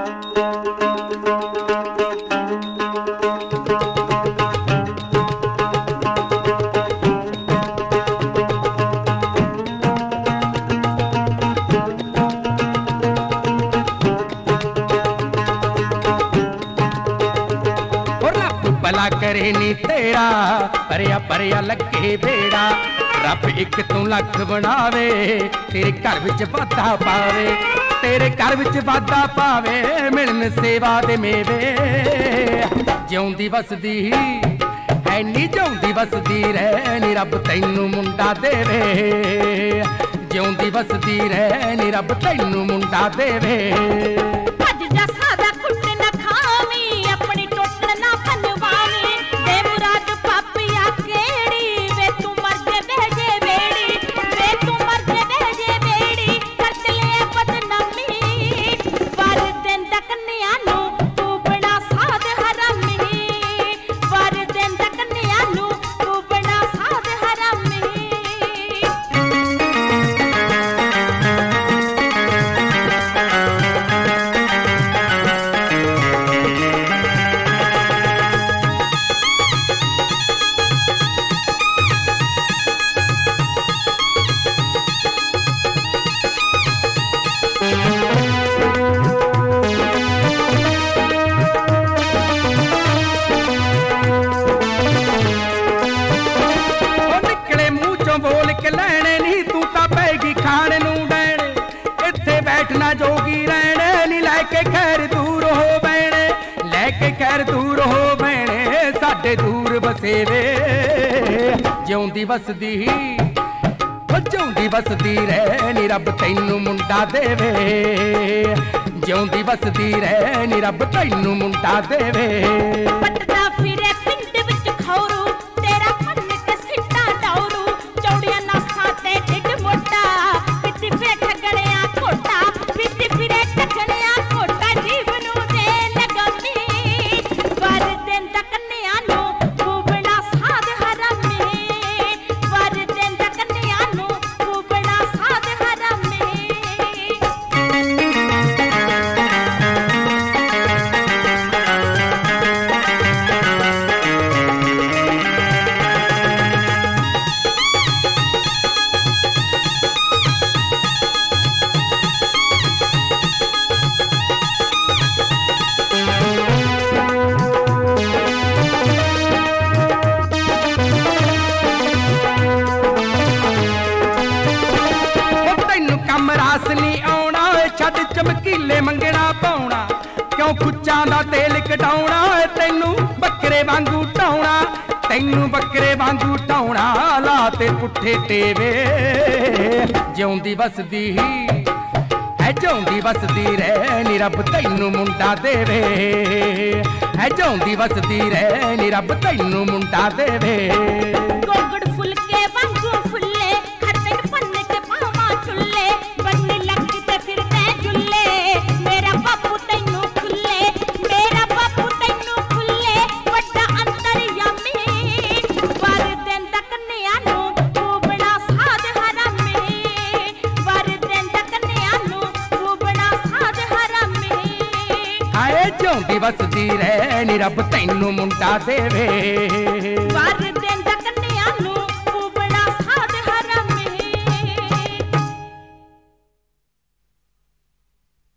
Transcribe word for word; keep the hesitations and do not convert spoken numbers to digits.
भला करे नी तेरा भरिया भरिया लगे बेड़ा रब एक तू लख बनावे तेरे घर विच वाधा पावे तेरे घर विच वाधा पावे मिलन सेवा दे मेवे जिउंदी वसदी है नी जिउंदी वसदी रहनी रब तैनू मुंडा देवे जिउंदी वसदी रहनी रब तैनू मुंडा देवे बोल के लैने नी तू तां पैगी खाने नू डैने इत्थे बैठना जोगी रहने नी लैके खैर दूर हो बैणे लैके खैर दूर हो बैणे साडे दूर बसेवे जिउंदी वसदी जिउंदी वसदी रहनी रब तैनू मुंडा देवे जिउंदी वसदी रहनी रब तैनू मुंडा देवे पटदा फिरे पिंड विच खौरू तेरा मन ते सिट्टा डौरू चौड़िया नासां ते ढिड मोटा पिट्ठी फिरे ठगणिया खोटा पिट्ठी फिरे ठगणिया खोटा जीव नू दे लगमी वर देंदा कन्या नू खूबड़ा साध हरामी वर देंदा कन्या नू खूबड़ा साध हरामी रास नहीं आउणा छड्ड चमकीले मंगना पाउणा क्यों खुच्चां दा तेल कटाउणा तैनू बकरे वांगू ढाउणा तैनू बकरे वांगू ढाउणा ला ते पुट्ठे टेवे जिउंदी वसदी है जिउंदी वसदी रहनी रब तैनू मुंडा देवे है जिउंदी वसदी रहनी रब तैनू मुंडा देवे गोगड़ फुलके वांगू फुल्ले खरते पन्ने ते पावा चुल्ले बनने लगी ते फिर ते जुल्ले मेरा बापू तैनू खुल्ले मेरा बापू तैनू खुल्ले वड्डा अंतरयामी वर देंदा कन्या नू खूबड़ा साध हरामी वर देंदा कन्या नू खूबड़ा साध हरामी हाय जिउंदी वसदी रहनी रब तैनू मुंडा देवे।